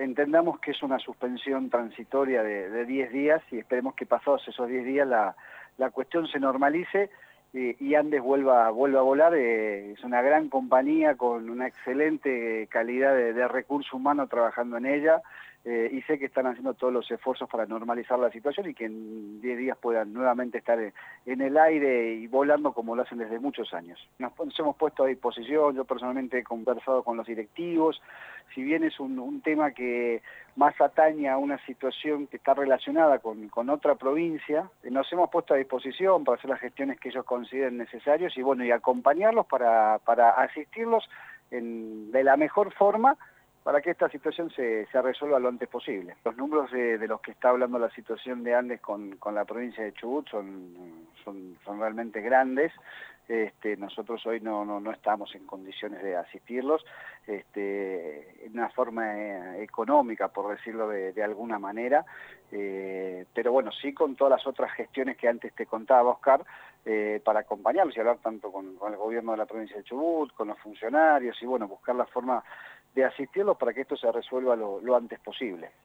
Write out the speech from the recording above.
entendamos que es una suspensión transitoria de 10 días y esperemos que pasados esos 10 días la cuestión se normalice y Andes vuelva a volar. Es una gran compañía con una excelente calidad de recurso humano trabajando en ella, y sé que están haciendo todos los esfuerzos para normalizar la situación y que en 10 días puedan nuevamente estar en el aire y volando como lo hacen desde muchos años. Nos hemos puesto a disposición, yo personalmente he conversado con los directivos, si bien es un tema que más atañe a una situación que está relacionada con otra provincia, nos hemos puesto a disposición para hacer las gestiones que ellos consideren necesarias y bueno, y acompañarlos para asistirlos de la mejor forma para que esta situación se resuelva lo antes posible. Los números de los que está hablando la situación de Andes con la provincia de Chubut son realmente grandes. Nosotros hoy no estamos en condiciones de asistirlos en una forma económica, por decirlo de alguna manera, pero bueno, sí con todas las otras gestiones que antes te contaba, Oscar, para acompañarlos y hablar tanto con el gobierno de la provincia de Chubut, con los funcionarios y bueno, buscar la forma de asistirlos para que esto se resuelva lo antes posible.